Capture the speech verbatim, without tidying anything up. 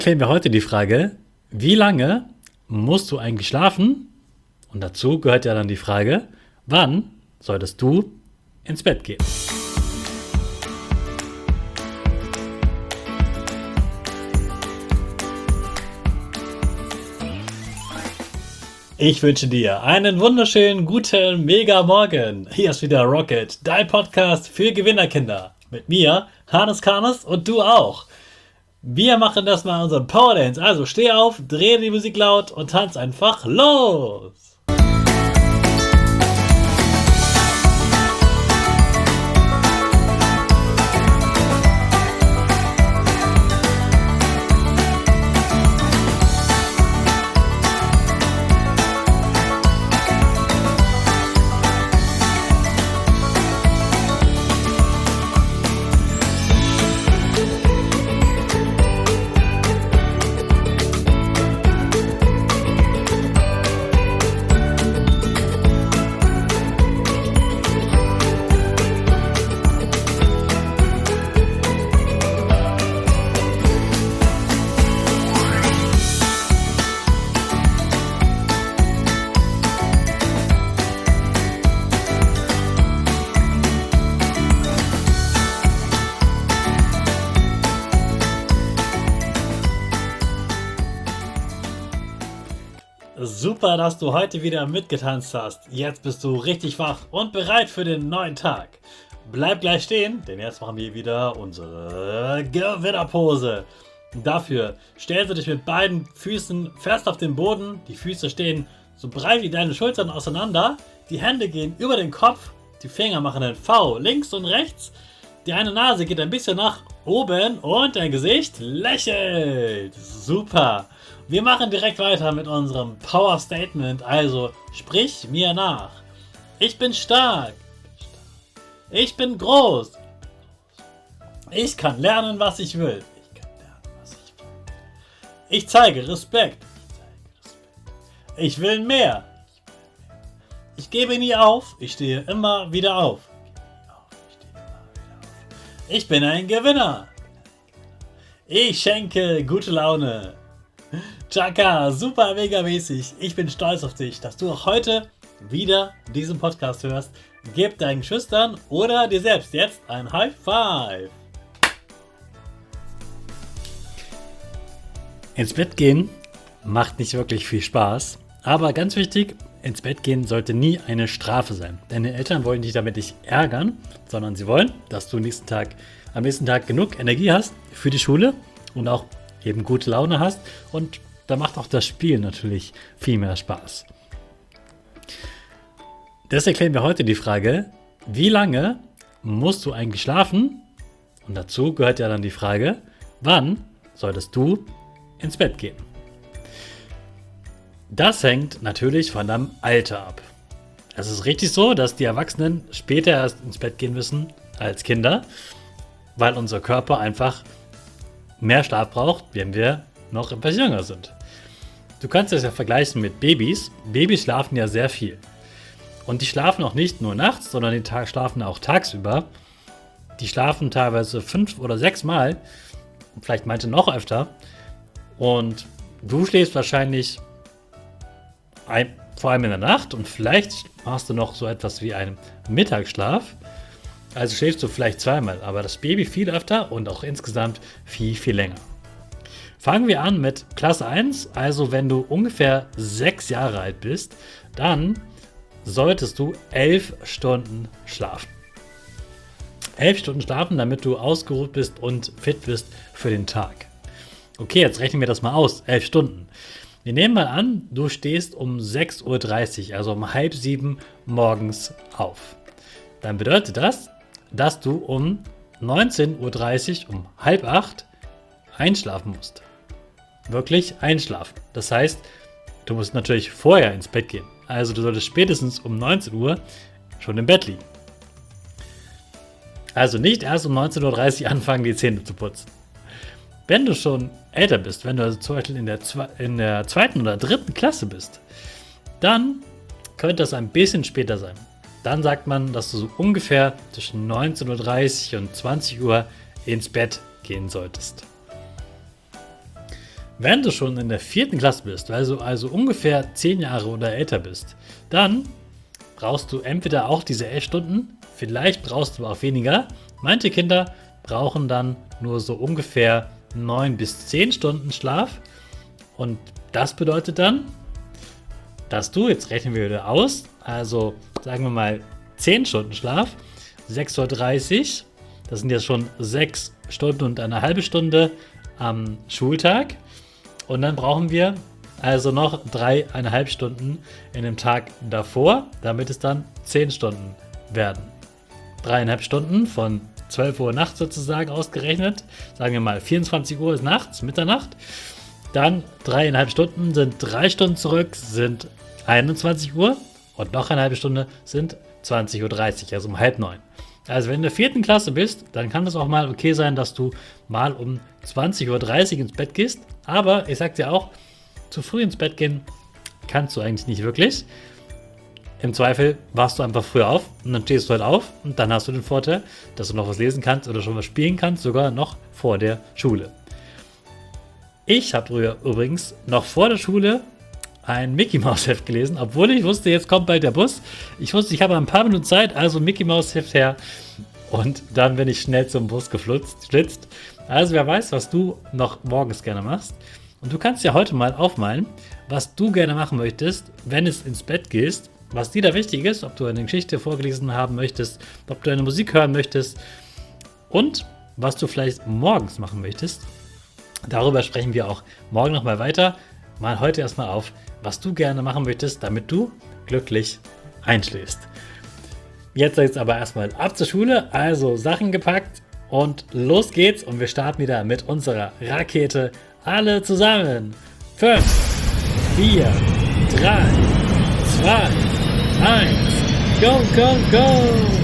Klären wir heute die Frage, wie lange musst du eigentlich schlafen? Und dazu gehört ja dann die Frage, wann solltest du ins Bett gehen? Ich wünsche dir einen wunderschönen, guten, mega Morgen. Hier ist wieder Rocket, dein Podcast für Gewinnerkinder. Mit mir, Hannes Karnes und du auch. Wir machen das mal unseren Power Dance. Also steh auf, dreh die Musik laut und tanz einfach los. Super, dass du heute wieder mitgetanzt hast. Jetzt bist du richtig wach und bereit für den neuen Tag. Bleib gleich stehen, denn jetzt machen wir wieder unsere Gewinnerpose. Dafür stellst du dich mit beiden Füßen fest auf den Boden. Die Füße stehen so breit wie deine Schultern auseinander. Die Hände gehen über den Kopf. Die Finger machen ein V links und rechts. Die eine Nase geht ein bisschen nach oben und dein Gesicht lächelt. Super. Wir machen direkt weiter mit unserem Power Statement, also sprich mir nach. Ich bin stark. Ich bin groß. Ich kann lernen, was ich will. Ich kann lernen, was ich will. Ich zeige Respekt. Ich will mehr. Ich gebe nie auf. Ich stehe immer wieder auf. Ich bin ein Gewinner. Ich schenke gute Laune. Chaka, super mega mäßig. Ich bin stolz auf dich, dass du auch heute wieder diesen Podcast hörst. Gib deinen Schüchtern oder dir selbst jetzt ein High Five. Ins Bett gehen macht nicht wirklich viel Spaß, aber ganz wichtig, ins Bett gehen sollte nie eine Strafe sein. Deine Eltern wollen dich damit nicht ärgern, sondern sie wollen, dass du nächsten Tag, am nächsten Tag genug Energie hast für die Schule und auch eben gute Laune hast, und da macht auch das Spiel natürlich viel mehr Spaß. Deshalb klären wir heute die Frage, wie lange musst du eigentlich schlafen? Und dazu gehört ja dann die Frage, wann solltest du ins Bett gehen? Das hängt natürlich von deinem Alter ab. Es ist richtig so, dass die Erwachsenen später erst ins Bett gehen müssen als Kinder, weil unser Körper einfach mehr Schlaf braucht, wenn wir noch etwas jünger sind. Du kannst das ja vergleichen mit Babys. Babys schlafen ja sehr viel. Und die schlafen auch nicht nur nachts, sondern die Tag schlafen auch tagsüber. Die schlafen teilweise fünf oder sechs Mal, vielleicht manche noch öfter. Und du schläfst wahrscheinlich ein, vor allem in der Nacht, und vielleicht machst du noch so etwas wie einen Mittagsschlaf. Also schläfst du vielleicht zweimal, aber das Baby viel öfter und auch insgesamt viel, viel länger. Fangen wir an mit Klasse eins, also wenn du ungefähr sechs Jahre alt bist, dann solltest du elf Stunden schlafen. elf Stunden schlafen, damit du ausgeruht bist und fit bist für den Tag. Okay, jetzt rechnen wir das mal aus, elf Stunden. Wir nehmen mal an, du stehst um sechs Uhr dreißig, also um halb sieben morgens auf. Dann bedeutet das, dass du um neunzehn Uhr dreißig, um halb acht einschlafen musst. Wirklich einschlafen. Das heißt, du musst natürlich vorher ins Bett gehen. Also du solltest spätestens um neunzehn Uhr schon im Bett liegen. Also nicht erst um neunzehn Uhr dreißig anfangen, die Zähne zu putzen. Wenn du schon älter bist, wenn du also zum Beispiel in der, in der zweiten oder dritten Klasse bist, dann könnte das ein bisschen später sein. Dann sagt man, dass du so ungefähr zwischen neunzehn Uhr dreißig und zwanzig Uhr ins Bett gehen solltest. Wenn du schon in der vierten Klasse bist, also, also ungefähr zehn Jahre oder älter bist, dann brauchst du entweder auch diese elf Stunden, vielleicht brauchst du auch weniger. Manche Kinder brauchen dann nur so ungefähr neun bis zehn Stunden Schlaf. Und das bedeutet dann, dass du, jetzt rechnen wir wieder aus, also sagen wir mal zehn Stunden Schlaf, sechs Uhr dreißig, das sind jetzt schon sechs Stunden und eine halbe Stunde am Schultag. Und dann brauchen wir also noch dreieinhalb Stunden in dem Tag davor, damit es dann zehn Stunden werden. Dreieinhalb Stunden von zwölf Uhr nachts sozusagen ausgerechnet. Sagen wir mal vierundzwanzig Uhr ist nachts, Mitternacht. Dann dreieinhalb Stunden sind drei Stunden zurück, sind einundzwanzig Uhr. Und noch eine halbe Stunde sind zwanzig Uhr dreißig, also um halb neun. Also wenn du in der vierten Klasse bist, dann kann es auch mal okay sein, dass du mal um zwanzig Uhr dreißig ins Bett gehst. Aber ich sag dir auch, zu früh ins Bett gehen kannst du eigentlich nicht wirklich. Im Zweifel wachst du einfach früher auf und dann stehst du halt auf und dann hast du den Vorteil, dass du noch was lesen kannst oder schon was spielen kannst, sogar noch vor der Schule. Ich habe früher übrigens noch vor der Schule ein Mickey Mouse Heft gelesen, obwohl ich wusste, jetzt kommt bald der Bus. Ich wusste, ich habe ein paar Minuten Zeit, also Mickey Mouse Heft her und dann bin ich schnell zum Bus geflitzt. Also wer weiß, was du noch morgens gerne machst. Und du kannst ja heute mal aufmalen, was du gerne machen möchtest, wenn es ins Bett gehst, was dir da wichtig ist, ob du eine Geschichte vorgelesen haben möchtest, ob du eine Musik hören möchtest und was du vielleicht morgens machen möchtest. Darüber sprechen wir auch morgen nochmal weiter. Mal heute erstmal auf, was du gerne machen möchtest, damit du glücklich einschläfst. Jetzt geht's aber erstmal ab zur Schule, also Sachen gepackt und los geht's und wir starten wieder mit unserer Rakete. Alle zusammen. fünf, vier, drei, zwei, eins. Go, go, go!